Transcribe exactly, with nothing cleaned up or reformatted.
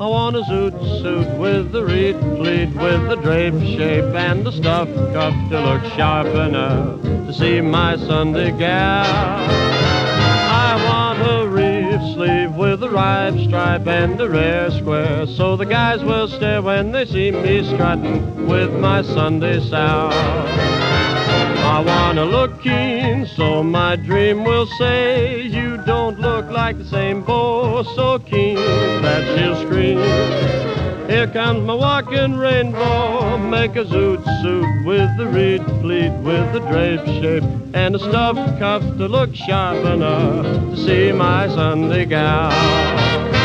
want a zoot suit with the reed pleat, with the drape shape and the stuff cuff to look sharp enough to see my Sunday gal. I want a reef sleeve with a ripe stripe and a rare square, so the guys will stare when they see me strutting with my Sunday sow. I wanna look keen, so my dream will say, you don't look like the same beau, so keen that she'll scream. Here comes my walking rainbow, make a zoot suit with the reed pleat, with the drape shape and a stuffed cuff to look sharp enough to see my Sunday gal.